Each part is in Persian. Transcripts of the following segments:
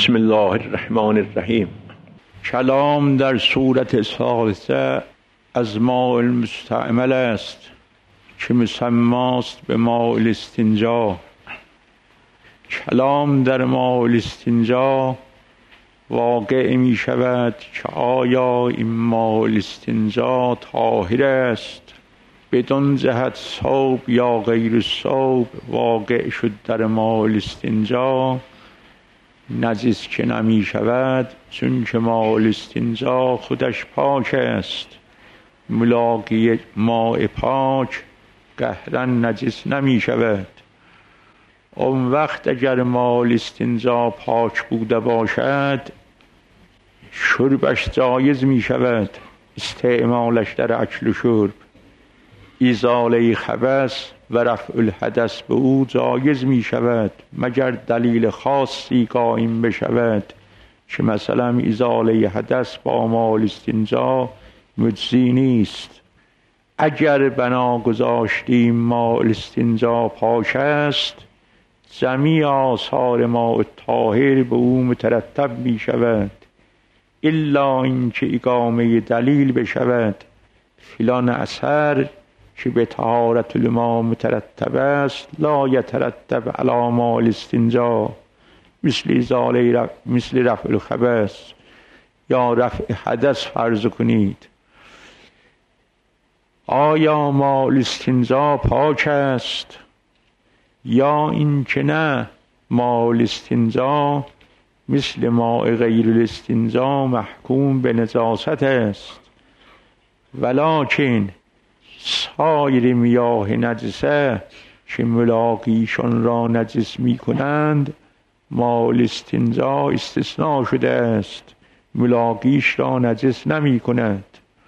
بسم الله الرحمن الرحیم. کلام در صورت ثالثه از ماء المستعمل است که مسماست به ماء الاستنجا. کلام در ماء الاستنجا واقع می شود که آیا این ماء الاستنجا طاهر است، بدون جهت ثوب یا غیر ثوب واقع شد در ماء الاستنجا، نجس که نمی شود، چون که ماء الاستنجا خودش پاک است. ملاقی ماء پاک قهرا نجس نمی شود. اون وقت اگر ماء الاستنجا پاک بوده باشد، شربش جایز می شود، استعمالش در اکل و شرب، ازاله خبث و رفع الحدث به او جایز می شود، مگر دلیل خاصی قائم بشود که مثلا ازاله حدث با ماء الاستنجا مجزی نیست. اگر بنا گذاشتیم ماء الاستنجا پاک است، جمیع آثار ماء طاهر به او مترتب می شود، الا اینکه اقامه دلیل بشود فلان اثر که به طهارت الماء مترتب است لا یترتب علی ماء الاستنجا، مثل رفع الخبث یا رفع حدث فرض کنید. آیا ماء الاستنجا پاک است یا این که نه، ماء الاستنجا مثل ماء غیر الاستنجا محکوم به نجاست است، ولکن سایر میاه نجسه که ملاقیشان را نجس می کنند ماء الاستنجا استثناء شده است، ملاقیش را نجس نمی کند.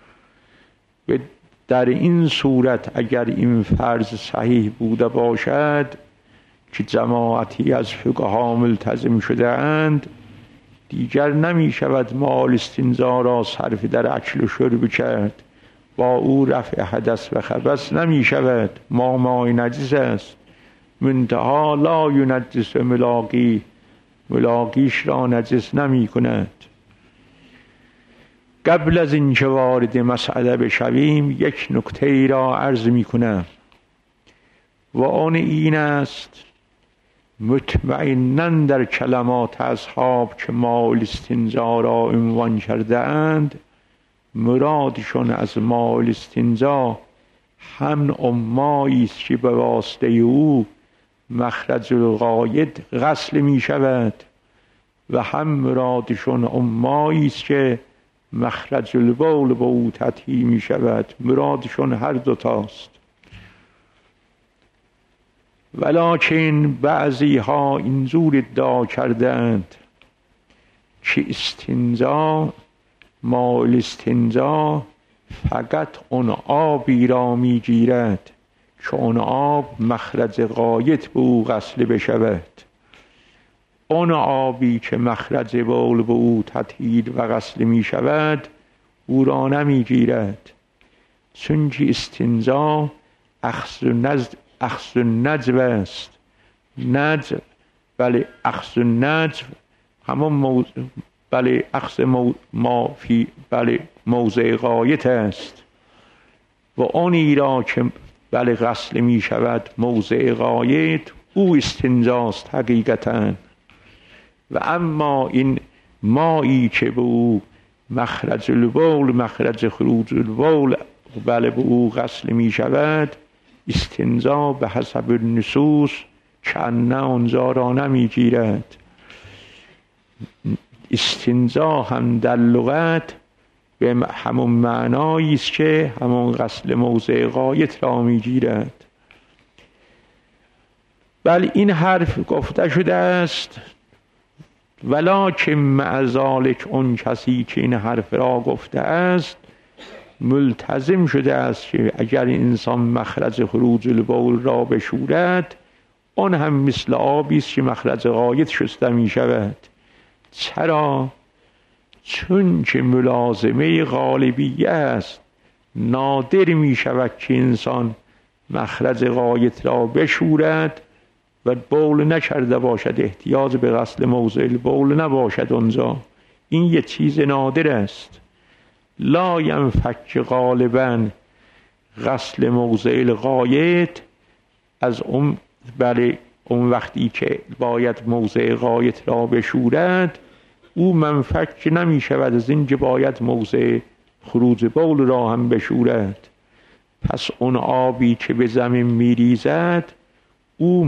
در این صورت اگر این فرض صحیح بوده باشد که جماعتی از فقها ملتزم شده اند، دیگر نمی شود ماء الاستنجا را صرف در اکل و شرب کرد، با او رفع حدث و خبث نمی شود، ماء نجس است، منتها لا ینجس ملاقیش را نجس نمی کند. قبل از اینکه وارد مسئله بشویم یک نکته ای را عرض می کنم و آن این است: مطمئناً در کلمات اصحاب که ماء الاستنجا را عنوان کرده اند، مرادشون از ماء الاستنجا هم مایی است که به واسطه او مخرج الغایط غسل می شود و هم مرادشون مایی است که مخرج البول به او تطهیر می شود. مرادشون هر دوتاست. ولکن بعضی ها اینجور ادعا کردند که ماء الاستنجا فقط اون آبی را می گیرد که اون آب مخرج غایط به او غسل بشود. اون آبی که مخرج بول به او تطهیر و غسل می شود او را نمی گیرد، چون که استنجا اخذ النجو است. نجو بله اخذ النجو همون بله اخذ ما فی بله موضع غایط است و اونی را که بله غسل می شود موضع غایط او استنجاست حقیقتاً. و اما این مایی که به او مخرج البول مخرج خروج البول بله به او غسل می شود، استنجا به حسب النصوص کنه آنجا را نمی گیرد. استنجا هم در لغت به همون معنایی است که همون غسل موضع غایط را می گیرد. بل این حرف گفته شده است، ولکن مع ذلک اون کسی که این حرف را گفته است ملتزم شده است که اگر انسان مخرج خروج البول را بشورد اون هم مثل آبی است که مخرج غایط شسته می شود. چرا؟ چون که ملازمه غالبیه است. نادر می شود که انسان مخرج غایط را بشورد و بول نکرده باشد، احتیاج به غسل موضع البول نباشد آنجا، این یه چیز نادر است. لا ینفک غالبا غسل موضع الغایط، از اون اون وقتی که باید موضع غایط را بشورد او منفک نمی شود از این که باید موضع خروج بول را هم بشورد. پس اون آبی که به زمین می ریزد او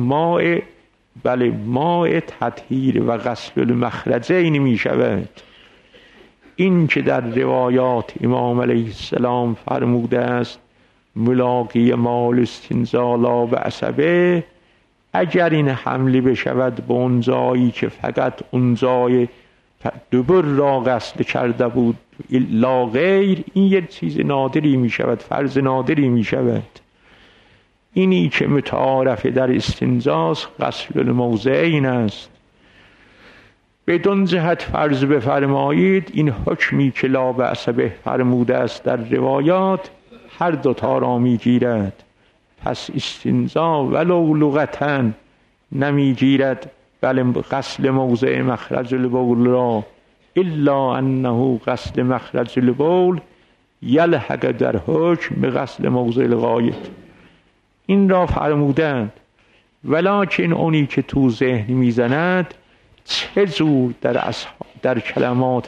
ماء تطهیر و غسل المخرجین می شود. این که در روایات امام علیه السلام فرموده است ملاقی مال استنزا لا بأس به، اگر این حملی بشود به اون جایی که فقط اون جای دبر را غسل کرده بود لا غیر، این یک چیز نادری می شود، فرض نادری می شود. اینی که متعارف در استنجاست غسل الموضعین است. بدون جهت فرض بفرمایید این حکمی که لا بأس به فرموده است در روایات هر دوتا را می گیرد. پس استنجا ولو لغتاً نمی گیرد بل غسل موضع مخرج البول را، الا انه غسل مخرج البول یلحق در حکم به غسل موضع الغایط. این را فرمودند، ولکن اونی که تو ذهن میزند چه زور در کلمات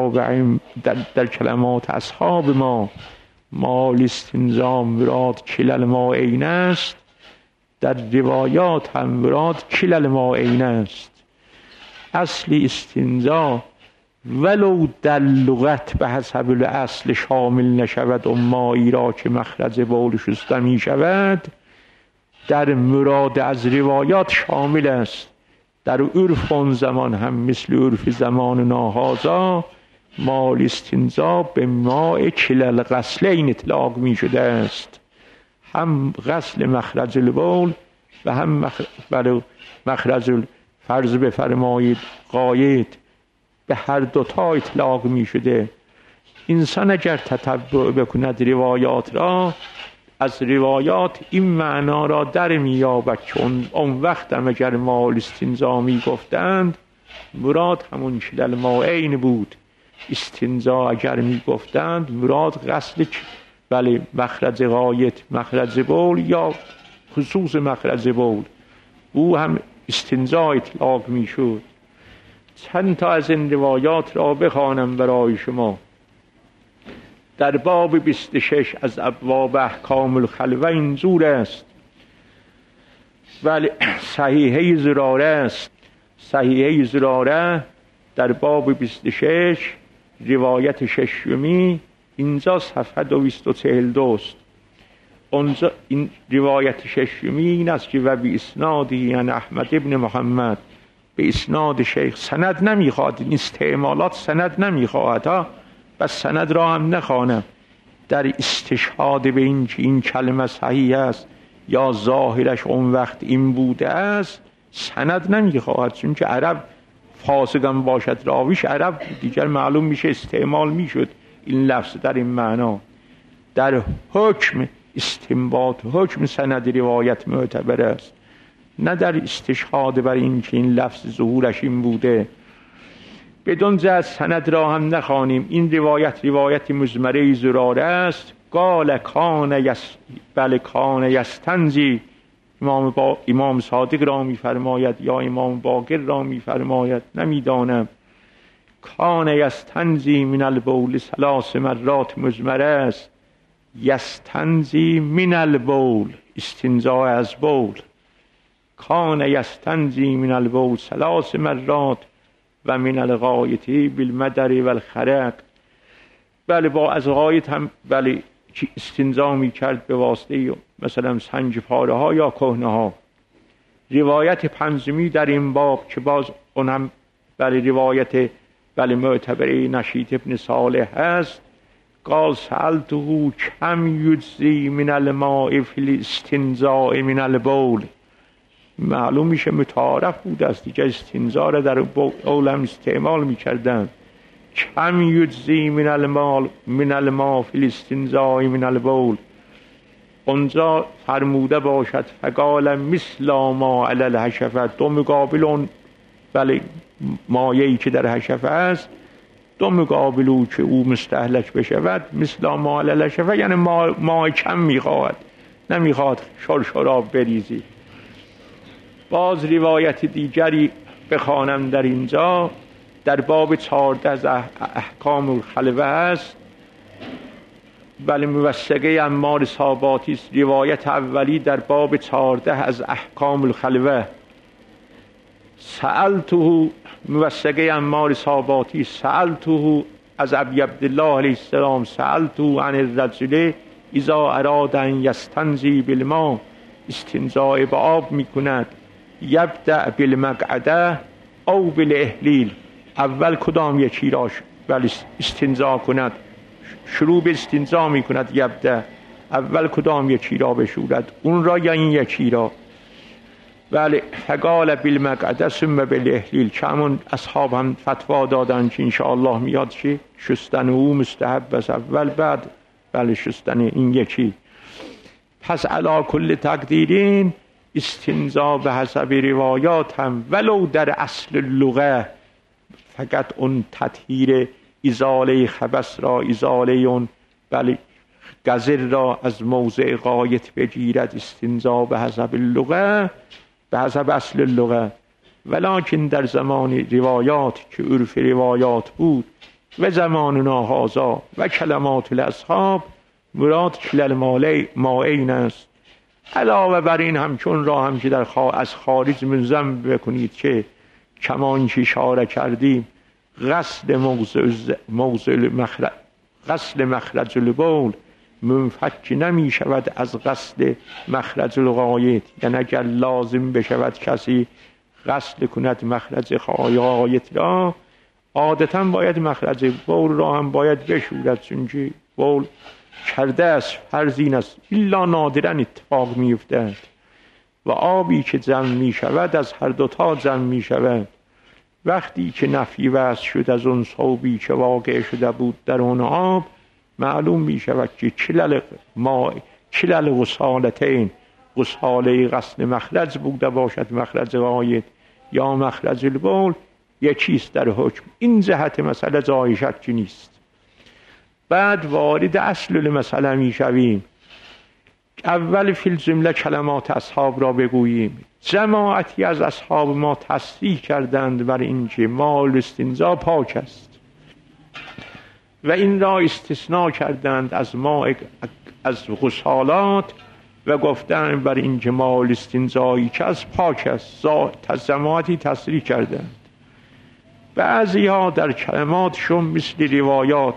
اصحاب ما مال استنجا مراد کلل ماعین است، در روایات هم مراد کلل ماعین است. اصل استنجا ولو در لغت به حسب الاصل شامل نشود اون مایی را که مخرج بول شسته می شود، در مراد از روایات شامل است. در عرف اون زمان هم مثل عرف زمان ناهازا مال استنجا به ماء کلل غسلین اطلاق می شده است، هم غسل مخرج البول و هم مخرج فرض بفرمایید غایط، به هر دوتا اطلاق می شده. انسان اگر تتبع بکند روایات را، از روایات این معنا را در می یابد که اون وقت هم اگر مال استنجا می گفتند مراد همون کلل ماعین بود. استنجا اگر می گفتند مراد غسل مخرج غایط، مخرج بول یا خصوص مخرج بول، او هم استنجا اطلاق می شد. چند تا از این روایات را بخوانم برای شما. در باب 26 از ابواب احکام الخلوه اینجور است، ولی صحیحه زراره است. صحیحه زراره در باب 26 روایت ششمی اینجا صفحه 242 است. اونجا این روایت ششمی این است که و بی اسنادی یعنی احمد ابن محمد، به اسناد شیخ سند نمیخواد، این استعمالات سند نمیخواهد ها، بس سند را هم نخوانم. در استشهاد به این کلمه صحیح است یا ظاهرش اون وقت این بوده است سند نمیخواهد، چون که عرب فاسقم باشد راویش عرب دیگر معلوم میشه استعمال میشد این لفظ در این معنا. در حکم استنباط حکم سند روایت معتبر است، نه در استشهاد بر این که این لفظ ظهورش این بوده. بدون جهت سند را هم نخوانیم. این روایت مزمره زراره است. قال کان یستنجی، امام صادق را میفرماید یا امام باقر را میفرماید نمیدانم. کان یستنجی من البول 3 مرات مزمره است. یستنجی من البول، استنجا از بول. کان یستنجی من البول 3 مرات و من الغایتی بالمدر و الخرق. بله با از غایت هم بله استنجا می کرد به واسطه مثلا سنج پاره ها یا کهنه ها. روایت پنجمی در این باب که باز اون هم بله روایت بله معتبره نشیط ابن صالح هست. قال سألته کم یجزی من الماء فی الاستنجاء من البول. معلوم میشه متعارف بود است دیگه، استنجا را در بول هم استعمال میکردن. کم یجزی من الماء فی الاستنجاء من البول. اونجا فرموده باشد فقال مثل ما علی الحشفه، دو مقابل اون بله مایه‌ای که در حشفه است، دو مقابل او که او مستهلک بشود، مثل ما علی الحشفه یعنی ما کم میخواهد، نمیخواد شرشراب بریزی. باز روایت دیگری بخوانم در اینجا در باب 14 از احکام الخلوه است. بله موثقه عمار صاباتی است. روایت اولی در باب 14 از احکام الخلوه. سألته، موثقه عمار صاباتی، سألته از ابی عبدالله علیه السلام، سألته عن الرجل اذا اراد ان یستنزی بالماء، استنزاء به آب میکند، یبدأ بالمقعده او بالاحلیل، اول کدام یکی را ولی استنزا کند، شروع به استنزا می کند، یبدأ اول کدام یکی را بشورد، اون را یا این یکی را. بله فقال بالمقعده ثم بالاحلیل، که همون اصحاب هم فتوا دادن که انشاءالله میاد که شستن او مستحب است اول، بعد بله شستن این یکی. پس علی کل تقدیرین استنزا به حسب روایات هم ولو در اصل لغه فقط اون تطهیر ازاله خبث را، ازاله اون بله قذر را از موضع غایت بگیرد، استنزا به حسب اللغه، به حسب اصل اللغه. ولکن در زمان روایات که عرف روایات بود و زماننا هذا و کلمات الاصحاب، مراد کلل مائین است. علاوه بر این همچون را هم که از خارج منظم بکنید که کمان که اشاره کردیم غسل مخرج البول منفک نمی شود از غسل مخرج الغایط، یعنی اگر لازم بشود کسی غسل کند مخرج غایط را، عادتا باید مخرج بول را هم باید بشورد، چون بول کرده است، فرض این است، الا نادرا اتفاق می افتد و آبی که جمع می شود از هر دوتا جمع می شود. وقتی که نفی وصل شد از اون ثوبی که واقع شده بود در اون آب، معلوم می شود که کلل غسالتین، غساله غسل مخرج بوده باشد مخرج غایط یا مخرج البول، یکیست در حکم. این جهت مسئله جای شکی نیست. بعد وارد اصل المسئله می شویم. اول فی الجمله کلمات اصحاب را بگوییم. جماعتی از اصحاب ما تصریح کردند بر اینکه ماء الاستنجا پاک است و این را استثناء کردند از غسالات و گفتند بر اینکه ماء الاستنجایی که از پاک است. جماعتی تصریح کردند. بعضی ها در کلماتشون مثل روایات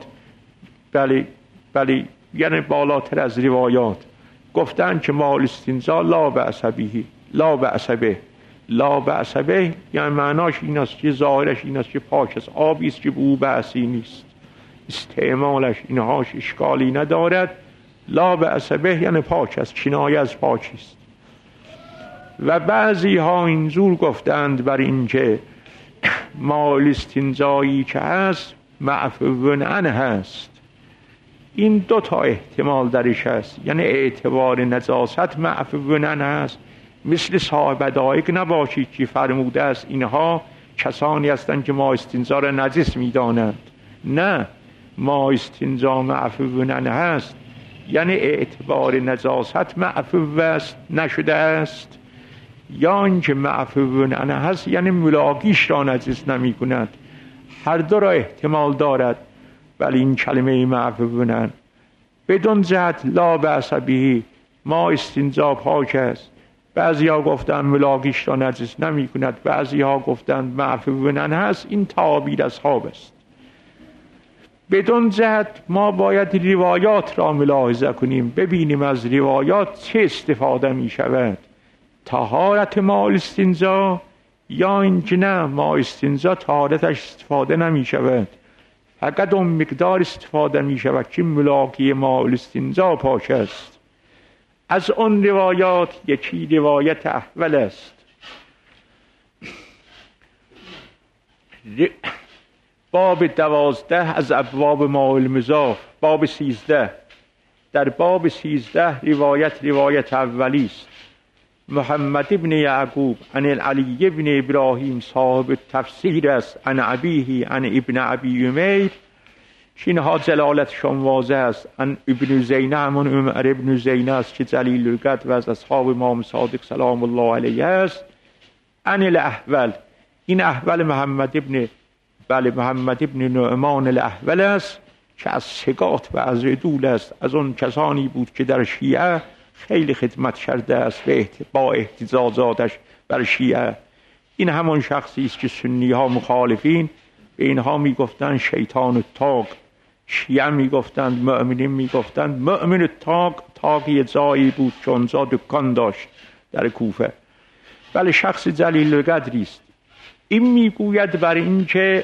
بله یعنی بالاتر از روایات گفتن که ماء الاستنجا لا بأس به، لا بأس به، لا بأس به یعنی معناش این است که ظاهرش این است که پاک است، آبی است که به او بأسی نیست، استعمالش اینهاش اشکالی ندارد. لا بأس به یعنی پاک است، کنایه از پاکی است. و بعضی ها اینجور گفتند بر این که ماء الاستنجایی که هست معفو عنه هست. این دو تا احتمال درش هست، یعنی اعتبار نجاست معفو عنه هست، مثل صاحب دایق نباشید که فرموده است اینها کسانی هستند که ماء استنجا را نجس می‌دانند. نه، ماء استنجا معفو عنه هست یعنی اعتبار نجاست معفو است، نشده است، یا اینکه معفو عنه هست یعنی ملاقیش را نجس نمی کند. هر دو را احتمال دارد. ولی این کلمه معفو عنه بدون جهت لا بأس به، ما استنجا پاک است. بعضی ها گفتند ملاقیش را نجس نمی کند، بعضی ها گفتند معفو عنه هست. این تعابیر اصحاب است. بدون جهت ما باید روایات را ملاحظه کنیم، ببینیم از روایات چه استفاده می شود، طهارت ماء الاستنجا یا اینکه نه ماء استنجا طهارتش استفاده نمی شود، فقط اون مقدار استفاده می شود که ملاقی ماء الاستنجا پاک است. از اون روایات یکی روایت احول است. باب 12 از ابواب ماء المضاف، باب 13 در باب 13 روایت اولی است. محمد ابن یعقوب عن علی ابن ابراهیم صاحب تفسیر است، عن ابیه عن ابن ابی امیر، اینها جلالتشان واضح است. عن ابن زینه، همون عمر ابن زینه است که جلیل القدر و از اصحاب امام صادق سلام الله علیه است. عن الاحول، این احول محمد ابن نعمان الاحول است که از ثقات و از عدول است، از اون کسانی بود که در شیعه خیلی خدمت کرده است با احتجاجاتش بر شیعه. این همون شخصی است که سنی ها مخالفین به اینها میگفتند شیطان الطاق، شیعه میگفتند، مؤمنین میگفتند مؤمن الطاق. طاقی جایی بود که اونجا دکان داشت در کوفه. بله، شخص جلیل القدری است. این میگوید بر این که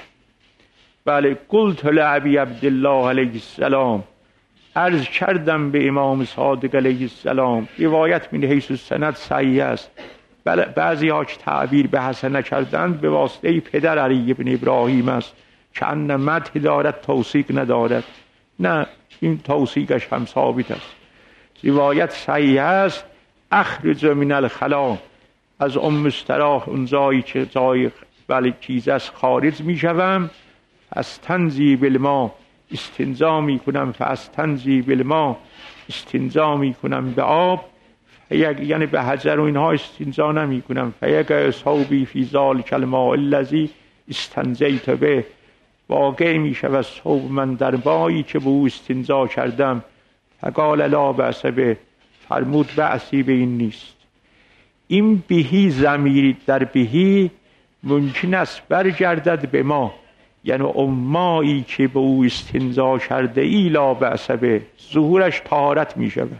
بله قلت لابی عبدالله علیه السلام، عرض کردم به امام صادق علیه السلام. روایت من حیث السند صحیح است. بله، بعضی ها که تعبیر به حسن کردند به واسطه پدر علی ابن ابراهیم است که ان مدح دارد توثیق ندارد. نه، این توثیقش هم ثابت است. روایت صحیح است. اخرج من الخلا، از مستراح اون جایی که جای بله چیز است خارج می شوم. استنزی بالما، استنزا می کنم. فاستنزی بالما، استنزا می کنم به آب. یعنی به حجر و اینها استنزا نمی کنم. فیقع صوبی فی ذلک الماء الذی استنزیت به، واقع می شود صوب من در مایی که به او استنزا کردم. فقال لا بأس به، فرمود بأسی به این نیست. این بهی ضمیر در بهی ممکن است برگردد به ما، یعنی مایی که به او استنزا کرده ای لا بأس به، ظهورش طهارت می شود.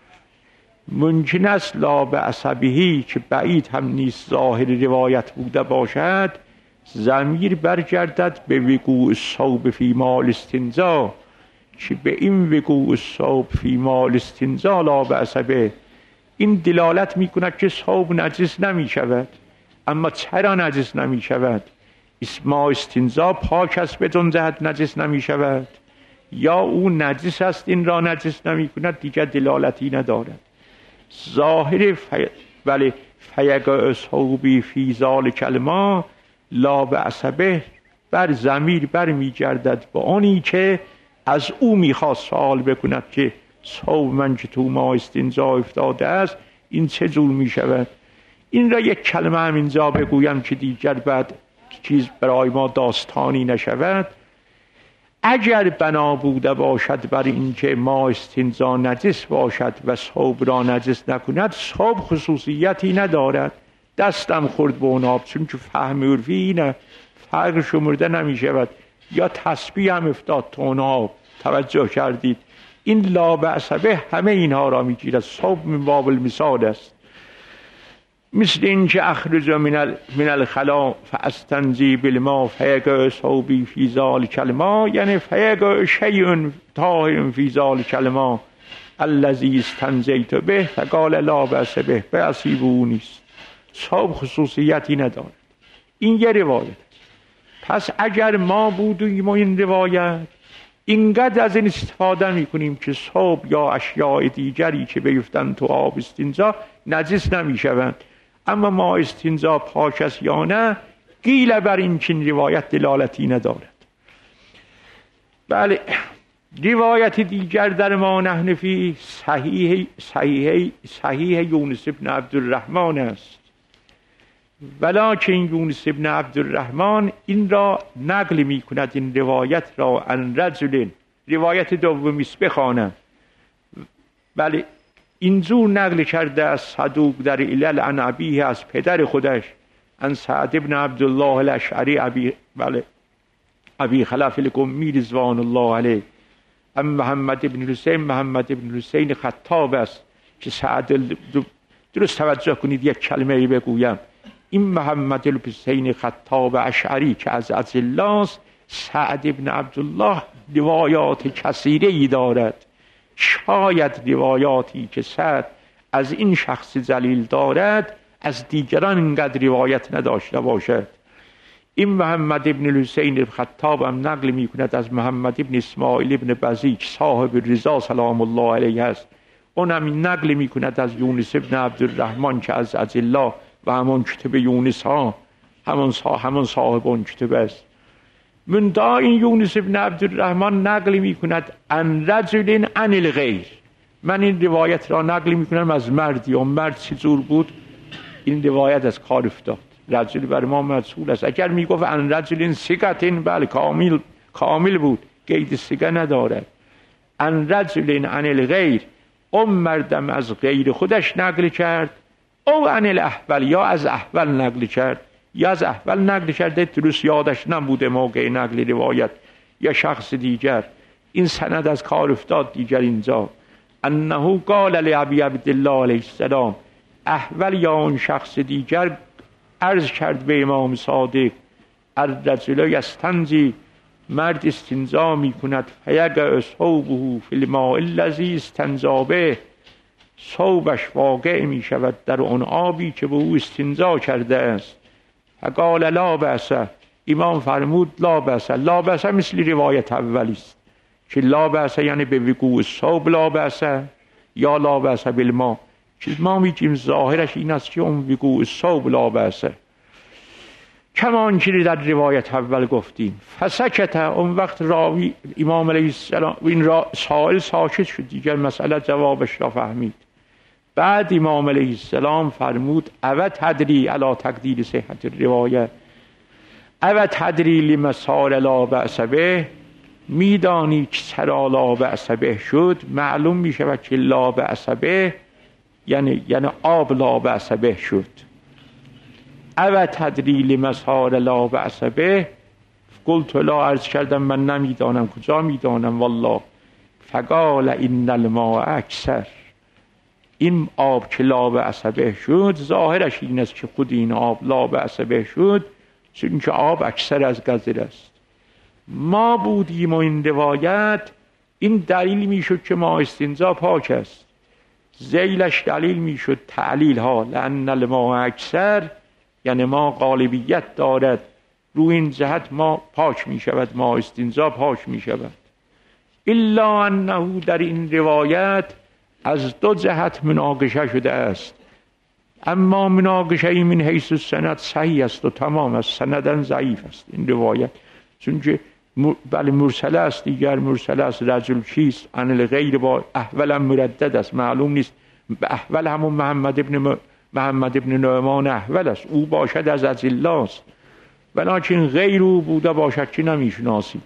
ممکن است لا بأس بهی که بعید هم نیست ظاهر روایت بوده باشد، ضمیر برگردد به وقوع الصوب فی ماء الاستنزا، که به این وقوع الصوب فی ماء الاستنزا لا بأس به. این دلالت می کند که صوب نجس نمی شود. اما چرا نجس نمی شود؟ ماء استنزا پاک است بدون جهت نجس نمی شود، یا او نجس است این را نجس نمی کند، دیگر دلالتی ندارد. ظاهر ولی فیقع صوبی فی ذلک الماء لا بأس به بر ضمیر بر می گردد به آنی که از او میخواست سوال بکند که صوب من که تو ما استنزا افتاده است این چه جور می شود. این را یک کلمه همینجا بگویم که دیگر بعد چیز برای ما داستانی نشود. اگر بنا بوده باشد بر اینکه ما استنزا نجس باشد و صوب را نجس نکند، صوب خصوصیتی ندارد. دستم خورد به اون آب، چون که فهم عرفی اینه، فرق شمرده نمی شود. یا تسبیح هم افتاد تو اون آب، توجه کردید؟ این لا بأس به همه اینها را می گیرد. صوب من باب المثال است. مثل این که اخرج من الخلا فاستنزی بالماء فیقع صوبی فی ذلک الماء، یعنی فیقع شیء طاهر فی ذلک الماء الذی استنزیت به فقال لا بأس به، بأسی به او نیست. صوب خصوصیتی ندارد. این یه روایت. پس اگر ما بودیم و این روایت، اینقدر از این استفاده میکنیم که صوب یا اشیاء دیگری که بیفتن تو آب استنزا نجس نمیشوند. اما ما استنزا پاک است یا نه، قیل بر این چین روایت دلالتی ندارد. بله، روایت دیگر در ما نحن فی صحیح یونس ابن عبدالرحمن است. ولکن یونس ابن عبدالرحمن این را نقل می کند، این روایت را عن رجل، روایت دومی است بخوانم. بله، اینجور نقل کرده از صدوق در علل عن ابیه، از پدر خودش، عن سعد ابن عبدالله الاشعری ابی خلف القمی رضوان الله علیه، عن محمد ابن حسین خطاب است که سعد درست توجه کنید یک کلمه ای بگویم. این محمد الحسین خطاب اشعری که از الله، سعد ابن عبدالله روایات کثیره ای دارد. شاید روایاتی که سعد از این شخص جلیل دارد از دیگران اینقدر روایت نداشته باشد. این محمد ابن الحسین خطاب هم نقل می کند از محمد ابن اسماعیل ابن بزیج صاحب رضا سلام الله علیه است. اون هم نقل می کند از یونس ابن عبدالرحمن که از الله و همون کتب یونس ها همون صاحب اون کتب است. منتها این یونس ابن عبدالرحمن نقل می کند عن رجل عن الغیر. من این روایت را نقل می کنم از مردی. اون مرد چجور بود؟ این روایت از کار افتاد. رجل بر ما مجهول است. اگر می گفت عن رجل ثقة بله کامل بود، قید ثقه ندارد. عن رجل عن الغیر، اون مردم از غیر خودش نقل کرد، او عن الاحول یا از احول نقل کرد، یا از احول نقل کرده درست یادش نبوده موقع نقل روایت، یا شخص دیگر. این سند از کار افتاد دیگر اینجا. انه قال لابی عبدالله علیه السلام، احول یا اون شخص دیگر عرض کرد به امام صادق، الرجل یستنجی، مرد استنجا می کند، فیقع ثوبه فی الماء الذی استنجا به، ثوبش واقع می شود در آن آبی که به او استنجا کرده است. فقال لا بأس، امام فرمود لا بأس. لا بأس مثل روایت اولی است که لا بأس یعنی به وقوع الثوب لا بأس یا لا بأس بالماء. چیز ما میگیم ظاهرش این است که اون وقوع الثوب لا بأس، کما آنچه در روایت اول گفتیم. فسکت، اون وقت راوی امام علیه السلام این سائل ساکت شد، دیگر مسئله جوابش را فهمید. بعد امام علیه السلام فرمود او تدری علی تقدیر صحت الروایه، او تدری لما صار لا بأس به، میدانی که چرا لا بأس به شد؟ معلوم می شود که لا بأس به یعنی آب لا بأس به شد. او تدری لما صار لا بأس به، قلت لا، عرض کردم من نمیدانم. کجا میدانم والله. فقال ان الماء اکثر، این آب که لا بأس به شد ظاهرش این است که خود این آب لا بأس به شد چون که آب اکثر از قذر است. ما بودیم و این روایت این دلیل میشد که ما استنجا پاک است، ذیلش دلیل میشد تعلیل ها، لأن الماء اکثر یعنی ما غالبیت دارد، روی این جهت ما پاک می شود، ما استنجا پاک می شود. الا انه در این روایت از دو جهت مناقشه شده است. اما مناقشه من حیث السند صحیح است و تمام است، سندن ضعیف است این روایت، چون که بله مرسله است، دیگر مرسله است. رجل چیست؟ عن الغیر با احول مردد است، معلوم نیست. احول همون محمد ابن نعمان احول است، او باشد از الله است، ولیکن غیر او بوده باشد که نمیشناسی.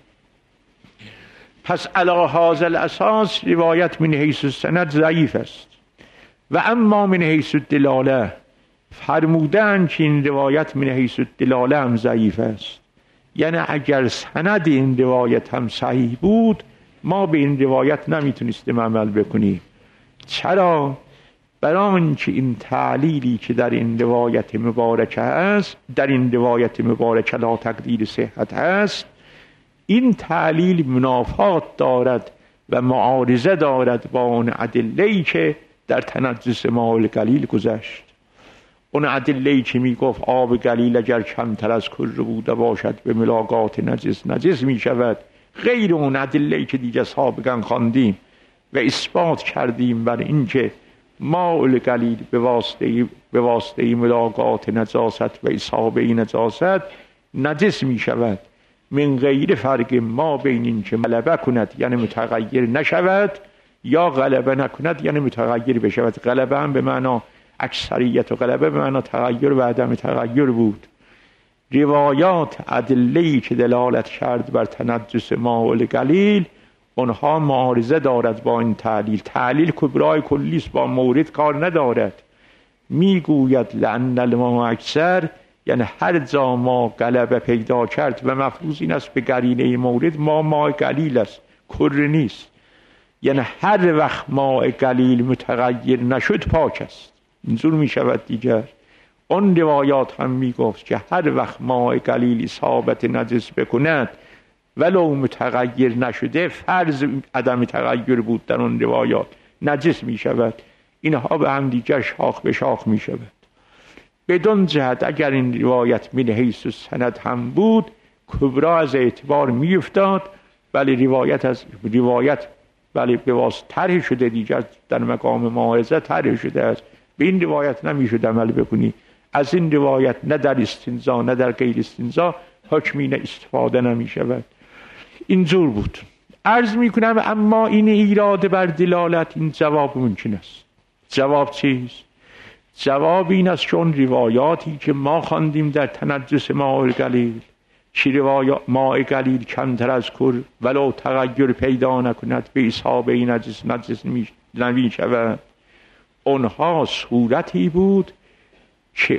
پس علی هذا الاساس روایت من حیث السند ضعیف است. و اما من حیث الدلاله، فرمودن که این روایت من حیث الدلاله هم ضعیف است، یعنی اگر سند این روایت هم صحیح بود ما به این روایت نمیتونستیم عمل بکنیم. چرا؟ برای اینکه این تعلیلی که در این روایت مبارکه است، در این روایت مبارکه لا تقدیر صحت است، این تعلیل منافات دارد و معارضه دارد با اون ادله‌ای که در تنجس ماء القلیل گذشت. اون ادله‌ای که میگفت آب قلیل اگر کمتر از کره بوده باشد به ملاقات نجس می شود، غیر اون ادله‌ای که دیگه سابقا خواندیم و اثبات کردیم بر این که ماء القلیل به واسطه ملاقات نجاست و اصابه نجاست نجس می شود، من غیر فرق ما بین این که غلبه کند یعنی متغیر نشود یا غلبه نکند یعنی متغیر بشود. غلبه هم به معنا اکثریت و غلبه به معنا تغییر و عدم تغییر بود. روایات ادله‌ای که دلالت کرد بر تنجس ماء القلیل اونها معارضه دارد با این تعلیل. تعلیل کبرای کلیست، با مورد کار ندارد. میگوید لأن الماء اکثر یعنی هر جا ما غلبه پیدا کرد و مفروض این است به قرینه مورد ماء قلیل است، کره نیست. یعنی هر وقت ماء قلیل متغیر نشد پاک است. اینجور می شود دیگر. اون روایات هم می گفت که هر وقت ماء قلیل اصابت نجس بکند ولو متغیر نشده، فرض عدم تغییر بود در اون روایات، نجس می شود. اینها به هم دیگر شاخ به شاخ می شود. بدون جهت اگر این روایت من حیث سند هم بود کبرا از اعتبار میافتاد، ولی روایت ولی به واسطه طرح شده دیگر در مقام موعظه طرح شده است، به این روایت نمیشد عمل بکنی. از این روایت نه در استنزا نه در غیر استنزا حکمی استفاده نمیشود. اینجور بود. عرض میکنم اما این ایراد بر دلالت این جواب ممکن است. جواب چیست؟ جواب این است چون روایاتی که ما خواندیم در تنجس ماء قلیل، چی روایات ماء قلیل کمتر از کر ولو تغییر پیدا نکند به اصحاب این نجس نمی شود، اونها صورتی بود که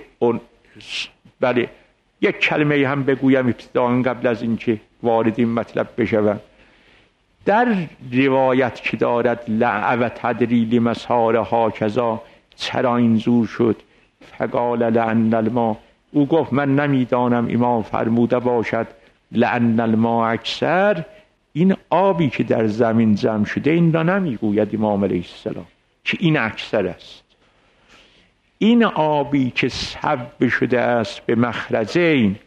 بله یک کلمه هم بگویم ابتداء قبل از اینکه وارد این مطلب بشوم. در روایت که دارد لع و تدریل مسار هاکذا چرا این زور شد فقال لأن الماء، او گفت من نمیدانم امام فرموده باشد لأن الماء اکثر، این آبی که در زمین جمع شده این را نمیگوید امام علیه السلام که این اکثر است. این آبی که صب شده است به مخرجین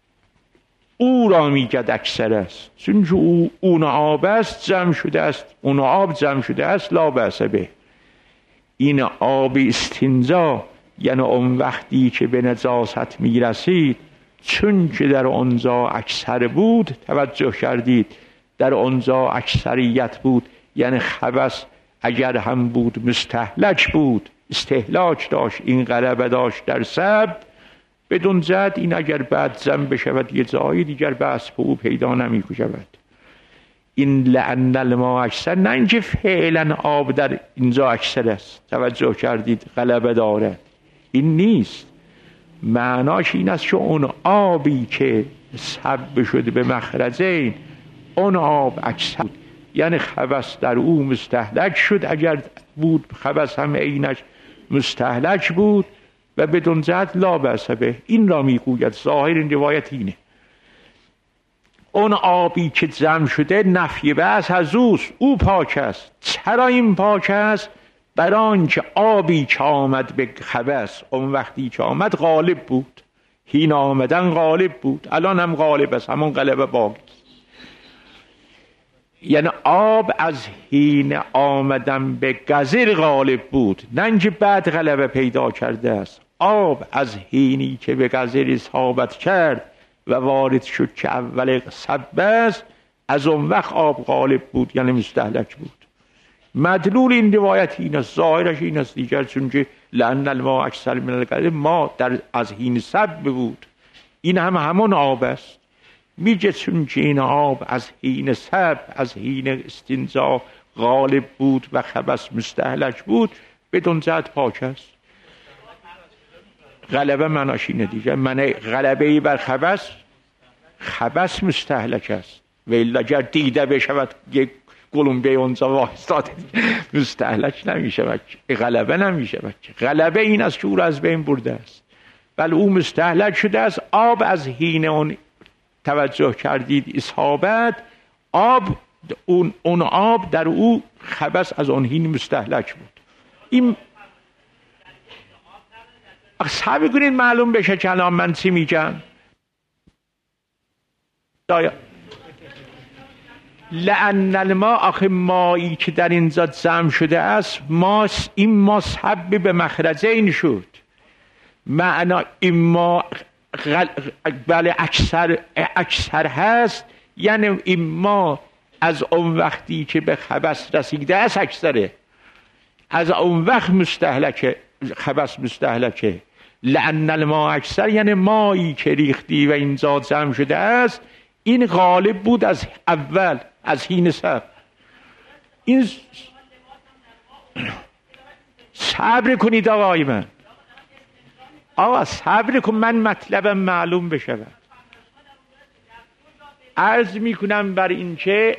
او را میگد اکثر است، چون اون آب است جمع شده است، اون آب جمع شده است لا بأس به. این آب استنجا یعنی اون وقتی که به نجاست میرسید چون که در آنجا اکثر بود، توجه کردید در آنجا اکثریت بود، یعنی خبث اگر هم بود مستهلک بود، استهلاک داشت، این غلبه داشت در سب، بدون جد این اگر بعد زن بشود یه جایی دیگر بس به او پیدا نمی شود. این لأن الماء اکثر نه اینکه فعلا آب در اینجا اکثر است، توجه کردید غلبه دارد، این نیست. معناش این است که اون آبی که سب شده به مخرجین اون آب اکثر بود، یعنی خبث در او مستهلک شد، اگر بود خبث هم عینش مستهلک بود و بدون جهت لا بأس به. این را میگوید ظاهر این روایت اینه. اون آبی که جمع شده نفی بأس از اوست، او پاک است. چرا این پاک است؟ برای آنکه آبی که آمد به خبث اون وقتی که آمد غالب بود، هین آمدن غالب بود، الان هم غالب است، همون غلبه باقی. یعنی آب از حین آمدن به گزر غالب بود، نه اینکه بعد غلبه پیدا کرده است. آب از حینی که به گزر اصابت کرد و وارد شد که اول سب است، از اون وقت آب غالب بود، یعنی مستهلک بود. مدلول این روایت این است، ظاهرش این است دیگر، چون که لأن الماء اکثر من القلیل، ما در از حین سب بود، این هم همون آب است. میگه چون که این آب از حین سب، از حین استنزا غالب بود و خبث مستهلک بود، بدون جهت پاک است. غلبه معناش اینه دیگه، معنی غلبه بر خبث، خبث مستهلک است و الا اگر دیده بشود یک گلومبه اونجا وایستاده مستهلک نمیشود، غلبه نمیشود. غلبه این است که او را از بین برده است، ولی او مستهلک شده است. آب از حین اون توجه کردید اصابت، آب اون آب در او خبث از اون حین مستهلک بود. این صحبه کنید معلوم بشه کلام من چی میگم. لأن الماء، آخه مایی که در اینجا جمع شده است، این ما صب به مخرجین شد. معنا این ما بله اکثر هست، یعنی این ما از اون وقتی که به خبث رسیده است اکثره، از اون وقت مستهلکه، خبث مستهلکه. لأن الماء اکثر یعنی مایی که ریختی و اینجا جمع شده است، این غالب بود از اول، از حین سب. این صبر کنید آقای من، آقا صبر کن، من مطلبم معلوم بشود. عرض میکنم بر این که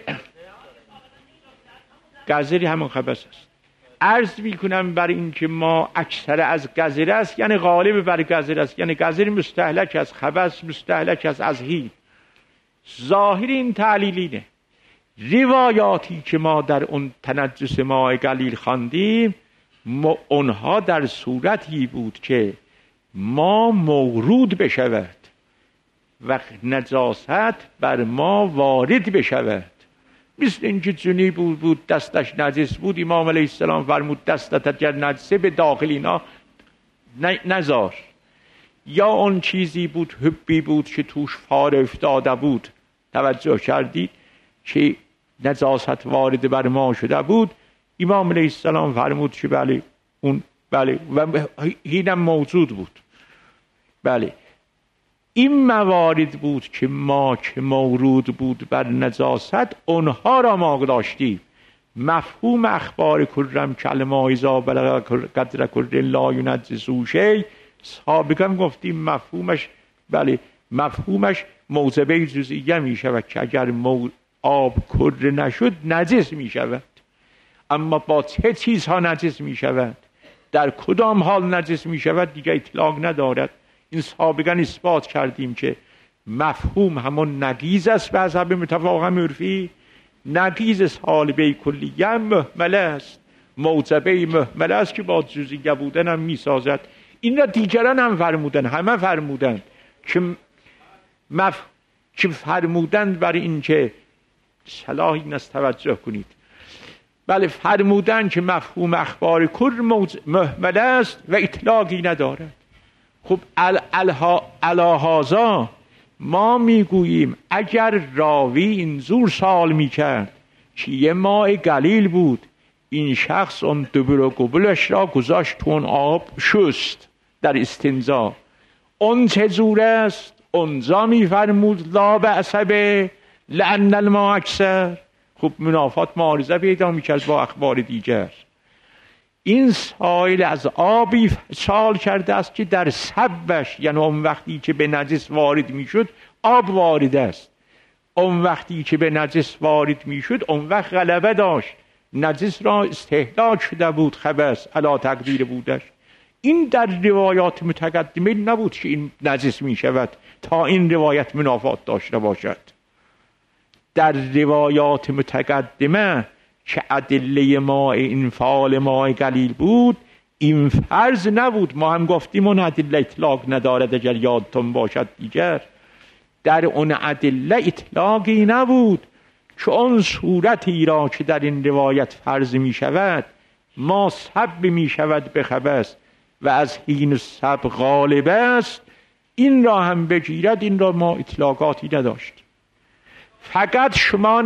گزری همون خبث است. عرض میکنم بر این که ما اکثر از گزر است، یعنی غالب بر گزر است، یعنی گزر مستهلک است، خبث مستهلک است از حین. ظاهر این تعلیل اینه. روایاتی که ما در اون تنجس ماء قلیل خواندیم، اونها در صورتی بود که ما مورود بشود و نجاست بر ما وارد بشود. مثل اینکه جنی بود دستش نجس بود، امام علیه السلام فرمود دستت اگر نجسه به داخل اینا نزار. یا اون چیزی بود حبی بود که توش فار افتاده بود، توجه کردید که نجاست وارد بر ما شده بود، امام علیه السلام فرمود که بله اون بله و اینم موجود بود. بله این موارد بود که ما که مورود بود بر نجاست اونها را ما داشتیم. مفهوم اخبار کرم کلمه ایزا بلغ قدر کر لا ینجسو شی، سابقا گفتیم مفهومش بله مفهومش موجبه جزئیه می شود که اگر آب کر نشد نجس می شود. اما با چه چیزها نجس می شود، در کدام حال نجس می شود دیگه اطلاق ندارد. این سابقا اثبات کردیم که مفهوم همون نقیض است به حسب متفاهم عرفی. نقیض سالبه کلیه محمله است، موجبه محمله است که با جزئیه بودن هم می سازد. این را دیگران هم فرمودن، همه فرمودن که فرمودند برای این که صلاح این است توجه کنید. بله فرمودن که مفهوم اخبار کر محمله است و اطلاقی ندارد. خب الهازا ما میگوییم اگر راوی اینجور سوال میکرد که یه ماء قلیل بود، این شخص اون دبر و قبلش را گذاشت تو اون آب شست در استنجا، اون چجور است؟ اونجا میفرمود لا بأس به لأن الماء اکثر. خب منافات معارضه پیدا میکرد با اخبار دیگر. این سائل از آبی سوال کرده است که در سبش، یعنی اون وقتی که به نجس وارد میشد آب وارد است، اون وقتی که به نجس وارد میشد اون وقت غلبه داشت، نجس را استهلاک شده بود، خبث علا تقدیر بودش. این در روایات متقدمه نبود که این نجس میشود تا این روایت منافات داشته باشد. در روایات متقدمه که ادله ماء انفعال ماء قلیل بود، این فرض نبود. ما هم گفتیم اون ادله اطلاق ندارد اگر یادتون باشد دیگر. در اون ادله اطلاقی نبود که اون صورتی را که در این روایت فرض می شود ما سب می شود به خبث و از حین سب غالب است، این را هم بگیرد. این را ما اطلاقاتی نداشت. فقط شما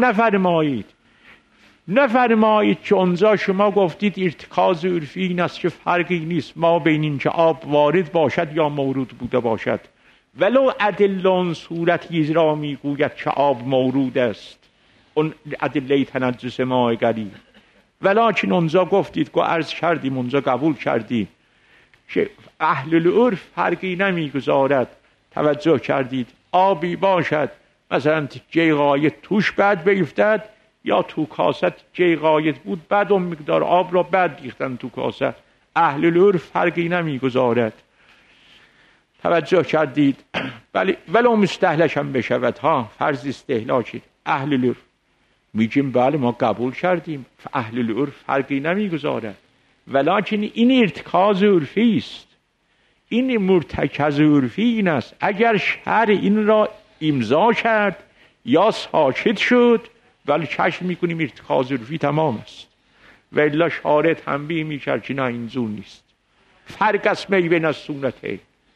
نفرمایید که اونجا شما گفتید ارتکاز عرفی این است که فرقی نیست ما بین این که آب وارد باشد یا مورود بوده باشد، ولو ادله صورتی را میگوید که آب مورود است، اون ادله تنجس ماء قلیل. ولکن اونجا گفتید که عرض کردیم، اونجا قبول کردیم که اهل العرف فرقی نمیگذارد. توجه کردید آبی باشد مثلا جای غایت توش بعد بیفتد، یا تو کاست جای غایت بود بعد اون مقدار آب را بعد ریختن تو کاست، اهل العرف فرقی نمیگذارد. توجه کردید؟ ولو مستهلک هم بشود ها، فرض استهلاکی، اهل العرف میگیم بله ما قبول کردیم، اهل العرف فرقی نمیگذارد. ولکن این ارتکاز عرفی است، این مرتکز عرفی این است. اگر شرع این را امضا کرد یا ساکت شد، ولی کشف میکنیم ارتکاز عرفی تمام است. و الا شارع تنبیه میکرد که نه اینجور نیست، فرق است بین السنتین.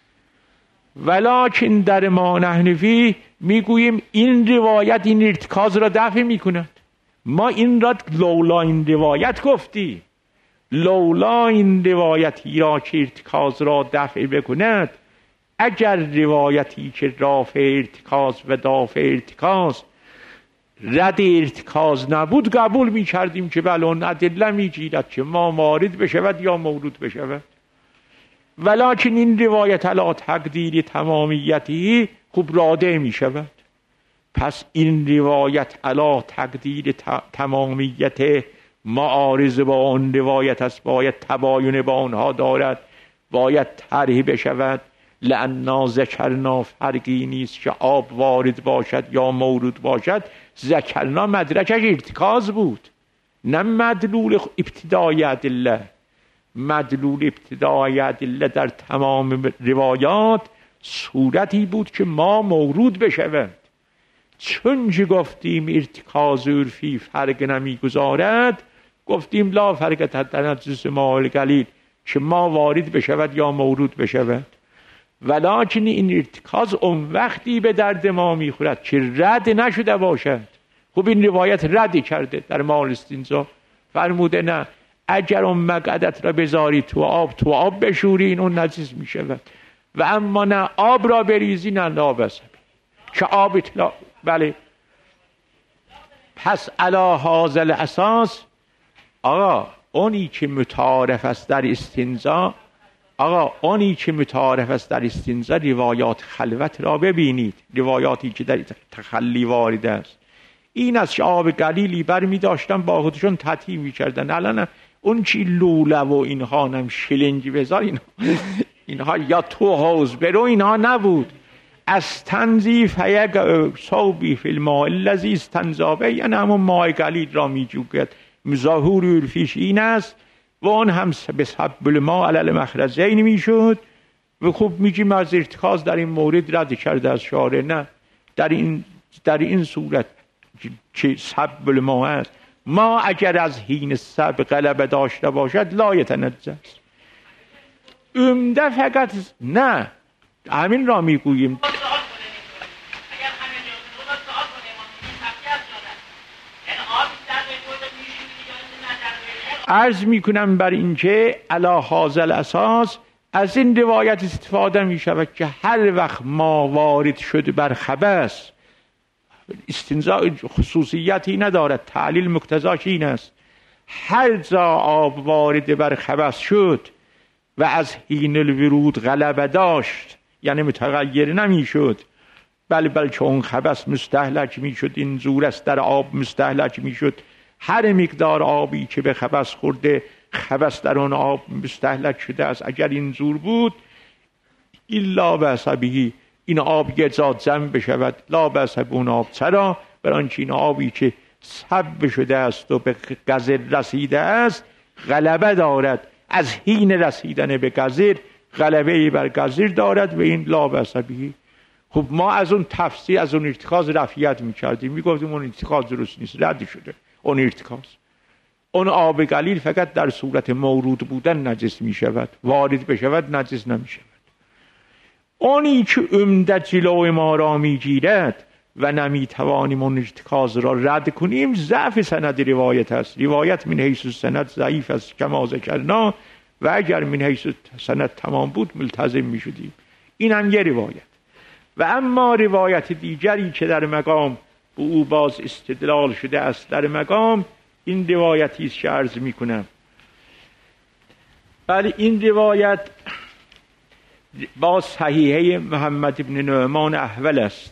ولکن در ما نحنفی میگوییم این روایت این ارتکاز را دفع میکند. ما این را لولا این روایت گفتی، لولا این روایتی را که ارتکاز را دفع بکند، اگر روایتی که رافع ارتکاز و دافع ارتکاز رد ارتکاز نبود قبول می کردیم که بله اون ادله می گیرد که ما وارد بشود یا مورود بشود. ولکن این روایت علی تقدیر تمامیتی خوب راده می شود. پس این روایت علی تقدیر تمامیت معارض با اون روایت است، باید تباین با آنها دارد، باید طرح بشود. لأننا ذکرنا فرقی نیست که آب وارد باشد یا مورود باشد، ذکرنا مدرکش ارتکاز بود نه مدلول ابتدای ادله. مدلول ابتدای ادله در تمام روایات صورتی بود که ما مورود بشود. چون گفتیم ارتکاز عرفی فرق نمیگذارد، گفتیم لا فرق تنجس ماء القلیل که ما وارد بشود یا مورود بشود، ولکن این ارتکاز اون وقتی به درد ما میخورد که رد نشده باشد. خب این روایت ردی کرده در ماء الاستنجا، فرموده نه اگر اون مقعدت را بذاری تو آب بشورین اون نجس میشود، و اما نه آب را بریزی نه لا بأس که آب اطلاع. بله، پس علی هذا الاساس آقا اونی که متعارف است در استنجا، روایات خلوت را ببینید، روایاتی که در تخلی وارد است. این از آب قلیلی برمی داشتن با خودشون تطهیر می‌کردن. الان اون چی لوله و اینها نم شلنگی بذار اینها یا تو حوض برو اینها نبود. از تنظیف یک صوبی فی الماء الذی استنجا، یعنی همون ماء قلیل را می‌جوید. ظهور عرفیش این است و اون هم به سبب الماء علی المخرجین میشد. و خوب میگیم از ارتکاز در این مورد رد کرده از شارع. نه، در این صورت که سبب الماء است، ما اگر از حین سبب غلبه داشته باشد لا یتنجس. عمده فقط نه، همین را میگوییم. عرض میکنم بر اینکه علی هذا الاساس از این روایت استفاده میشود که هر وقت ما وارد شده بر خبث، استنجا خصوصیتی ندارد، تعلیل مقتضاش این است، هر جا آب وارد بر خبث شد و از حین الورود غلبه داشت، یعنی متغیر نمیشد، بلکه اون خبث مستهلک میشد، این زور است در آب مستهلک میشد. هر مقدار آبی که به خبث خورده، خبث در اون آب مستهلک شده است. اگر این زور بود الا بأس به، این آب یه ذات جمع بشود، لا بأس به اون آب. چرا؟ برای آنکه این آبی که سب شده است و به قذر رسیده است غلبه دارد، از حین رسیدن به قذر غلبه بر قذر دارد و این لا بأس به. خب ما از اون تفسیر، از اون ارتکاز رفعیت میکردیم، میگفتیم اون ارتکاز درست نیست، رد شده اون ارتکاز. اون آب قلیل فقط در صورت مورود بودن نجس میشود، وارد بشود نجس نمیشود. اونی که عمده جلو ما را میگیرد و نمیتوانیم اون ارتکاز را رد کنیم، ضعف سند روایت است. روایت من حیث سند ضعیف است کما ذکرنا، و اگر من حیث سند تمام بود ملتزم میشدیم. این هم یه روایت. و اما روایت دیگری که در مقام به او باز استدلال شده است، در مقام این روایتی است که عرض میکنم. بله، این روایت با صحیحه محمد ابن نعمان احول است.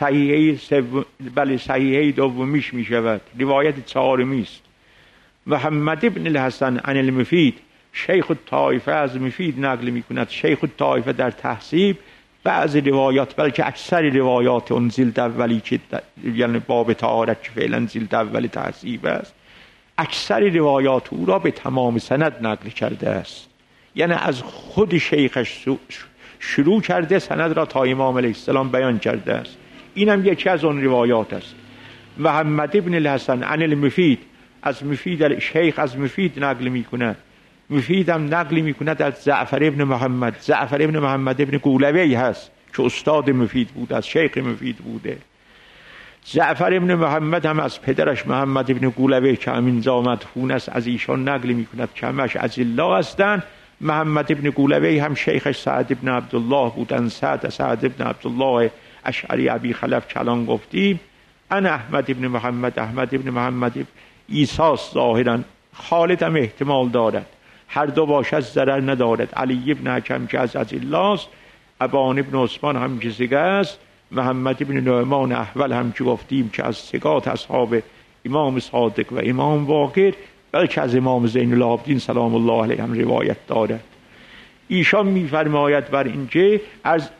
صحیحه دومیش می شود، روایت چهارمی است. محمد ابن الحسن عن المفید، شیخ الطائفه از مفید نقل می کند. شیخ الطائفه در تحصیب بعض روایات، بلکه اکثر روایات اون جلد اولی که یعنی باب طهارت که فعلا جلد اولی تحصیب است، اکثر روایات او را به تمام سند نقل کرده است. یعنی از خود شیخش شروع کرده سند را تا امام علیه السلام بیان کرده است. اینم یکی از اون روایات است. محمد ابن الحسن عن المفید، از مفید، شیخ از مفید نقل میکنه. مفید هم نقل میکند از جعفر ابن محمد. جعفر ابن محمد ابن قولوی هست که استاد مفید بود، از شیخ مفید بوده. جعفر ابن محمد هم از پدرش محمد ابن قولوی که همینجا مدفون است از ایشان نقل میکند که همش از الله هستند. محمد ابن قولوی هم شیخش سعد ابن عبدالله بودن. سعد ابن عبدالله اشعری ابی خلف کلان گفتیم. انا احمد ابن محمد ایساس ظاهرا، خالد هم احتمال دارد، هر دو باشد ضرر ندارد. علی ابن حکم که از الله است، ابان ابن عثمان هم که سگه است، محمد ابن نعمان احول هم که گفتیم که از سگات اصحاب امام صادق و امام باقر، بلکه از امام زین العابدین سلام الله علیه هم روایت دارد. ایشان میفرماید بر اینکه از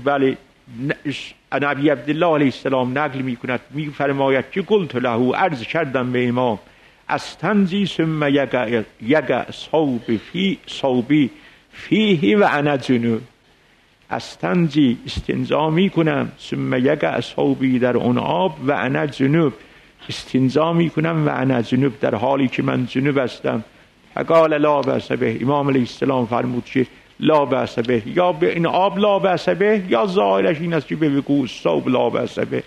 نبی عبدالله علیه السلام نقل میکند، میفرماید که قلت له، عرض کردم به امام استنزی ثم یقع صوبی فیه و انا جنوب. استنزی استنزا میکنم، ثم یقع صوبی در اون آب و انا جنوب استنزا میکنم و انا جنوب در حالی که من جنوب هستم. فقال لا بأس به، امام علیه السلام فرمود که لا بأس به، یا به این آب لا بأس به یا ظاهرش این است که به وقوع صوب لا بأس به.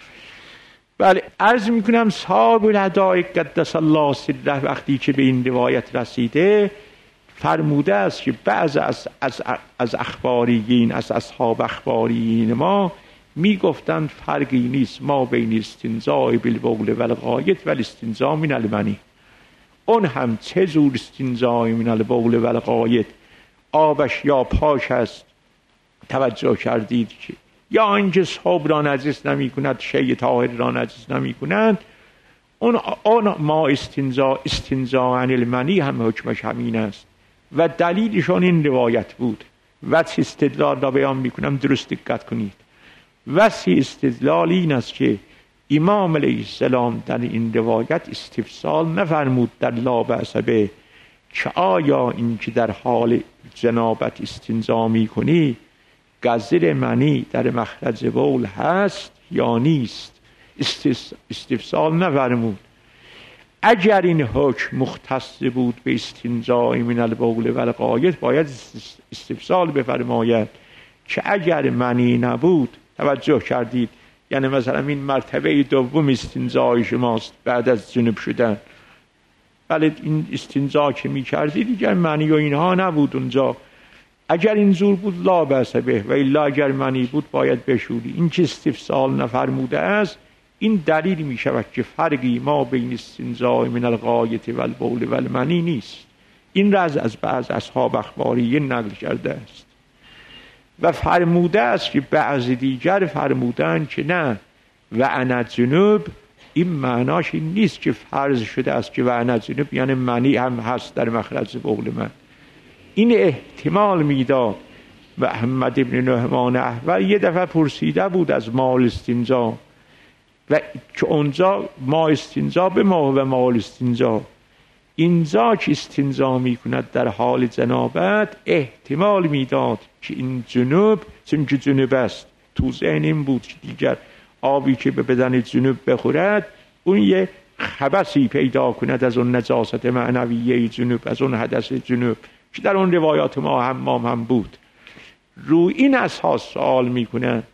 بله، عرض میکنم صاحب الهدایق قدس الله سره وقتی که به این روایت رسیده فرموده است که بعض از اخباریین، از اصحاب اخباریین ما میگفتند فرقی نیست ما بین استنزاء بالبول و الغایط و الاستنزاء من المنی. اون هم چه جور استنزاء من البول و الغایط، آبش یا پاش است، توجه کردید که یا اینکه صوب را نجس نمی کند، شیء طاهر را نجس نمی کنند، اون ما استنزاء عن المنی هم حکمش همین است و دلیلشان این روایت بود. وجه استدلال را بیان می کنم، درست دقت کنید. وجه استدلال این است که امام علیه السلام در این روایت استفسال نفرمود در لا بأس به که آیا این که در حال جنابت استنزا می کنی گزر منی در مخرج بول هست یا نیست. استفسال نفرمود. اگر این حکم مختص بود به استنزاء من البول و الغایط باید استفسال بفرماید که اگر منی نبود، توجه کردید، یعنی مثلا این مرتبه دوم استنزاء شماست بعد از جنوب شدن، بله این استنزا که می کردید دیگر منی و اینها نبود اونجا، اگر این زور بود لا بأس به و الا اگر منی بود باید بشوری. این که استفسال نفرموده است این دلیل می شود که فرقی ما بین استنزاء من الغایط و البول و المنی نیست. این را از بعض اصحاب اخباریین نقل کرده است و فرموده است که بعض دیگر فرمودن که نه و انا جنوب، این معناش این نیست که فرض شده است که و انا جنوب یعنی منی هم هست در مخرج بول من. این احتمال میداد. و احمد ابن نعمان احول یه دفعه پرسیده بود از مال استنزا و که اونجا ما استنزا به ما و مال استنزا، اینجا که استنزا میکند در حال جنابت، احتمال میداد که این جنوب، چون که جنوب است، تو ذهن این بود که دیگر آبی که به بدن جنوب بخورد اون یه خبثی پیدا کند از اون نجاست معنویه جنوب، از اون حدث جنوب که در اون روایات ما حمام هم بود. روی این اساس سوال میکنند.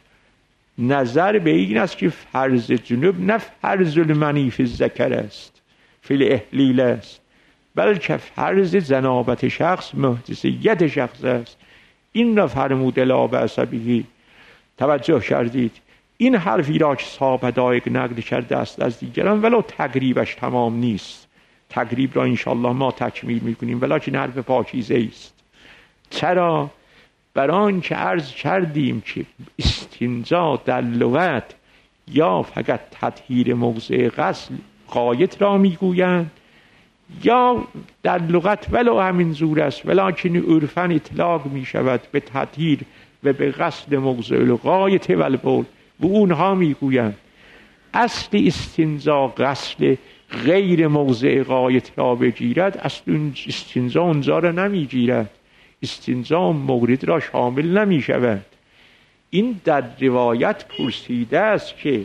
نظر به این است که فرض جنوب نه فرض المنی فی الذکر است، فی الاحلیل است، بلکه فرض جنابت شخص، محدثیت شخص است. این را فرموده لا بأس به. توجه کردید؟ این حرفی را که صاحب هدایق نقل کرده است از دیگران ولو تقریبش تمام نیست، تقریب را انشاءالله ما تکمیل میکنیم، ولکن حرف پاکیزه است. چرا؟ برای آنکه عرض کردیم که استنزا در لغت یا فقط تطهیر موضع غسل غایط را میگویند یا در لغت ولو همین زور است، ولکن عرفاً اطلاق می شود به تطهیر و به غسل موضع الغایط و البول و اونها میگویند اصل استنزا غسل غیر موضع غایط را بگیرد، اصل استنزا اونجا را نمیگیرد، استنزا مورد را شامل نمی شود. این در روایت پرسیده است که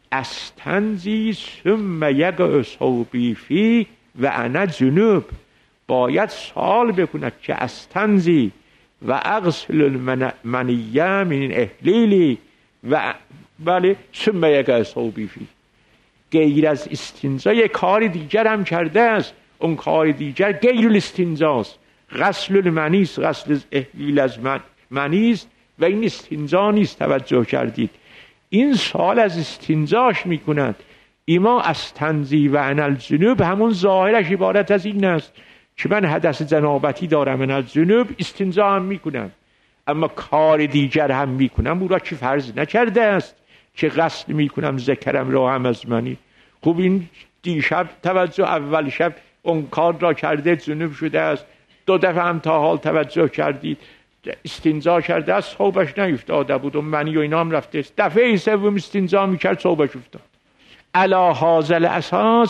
استنزی ثم یقع صوبی فی و انا جنوب، باید سوال بکند که استنزی و اغسل المنیه من احلیلی و بله ثم یقع صوبی فی. غیر از استنزا یک کار دیگر هم کرده است، اون کار دیگر غیر الاستنزاست، غسل المنیست، غسل احلیل از منیست و این استنزا نیست. توجه کردید؟ این سوال از استنزاش میکنند. ایما استنزی و انا الجنوب همون ظاهرش عبارت از این است که من حدث جنابتی دارم، من از جنوب استنزا هم میکنم، اما کار دیگر هم میکنم، او را که فرض نکرده است که غسل میکنم ذکرم را هم از منی. خوب این دیشب توجه اول شب اون کار را کرده، جنوب شده است، دو دفعه هم تا حال توجه کردید استنزا کرده است، صوبش نیفتاده بود و منی و اینا هم رفته است، دفعه سوم استنزا میکرد صوبش افتاد. علی هذا الاساس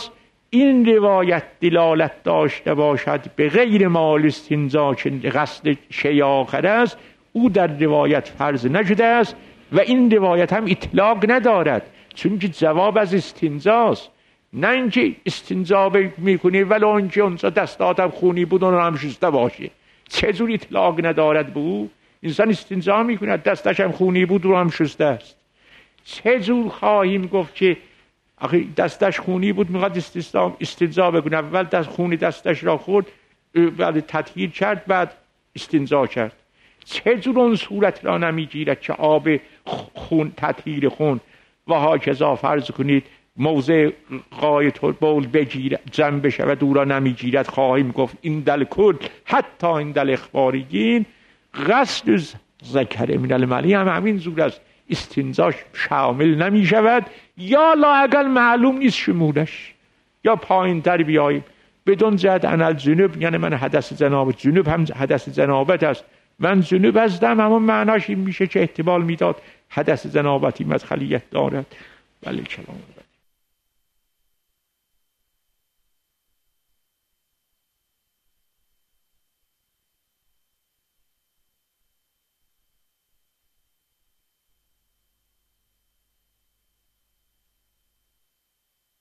این روایت دلالت داشته باشد به غیر مال استنزا که قصد شیء آخر است، او در روایت فرض نشده است و این روایت هم اطلاق ندارد، چون که جواب از استنزاست، نه اینکه استنزا میکنی ولو اینکه اونجا دستاتم خونی بود اون هم شسته باشه. چجور اطلاق ندارد به او؟ انسان استنزا میکنه دستش هم خونی بود رو هم شسته است. چجور خواهیم گفت که دستش خونی بود میخواد استنزا بکنه، اول دست خونی دستش را خورد بعد تطهیر کرد بعد استنزا کرد؟ چجور اون صورت را نمیگیرد که آب خون تطهیر خون و هاکذا فرض کنید موضع غایت البول بگیرد جمع بشه و دورا نمیگیرد؟ خواهیم گفت این دل کل حتی این دل اخباریین غسل ذکر من المنی هم همین زور است، استنزاش شامل نمی شود یا لااقل معلوم نیست شمولش. یا پایین تر بیاییم بدون جهت انال جنوب، یعنی من حدث جنابت، جنوب هم حدث جنابت است، من جنوب هستم، اما معناش این میشه که احتمال میداد حدث جنابتی مدخلیت دارد. بله کلام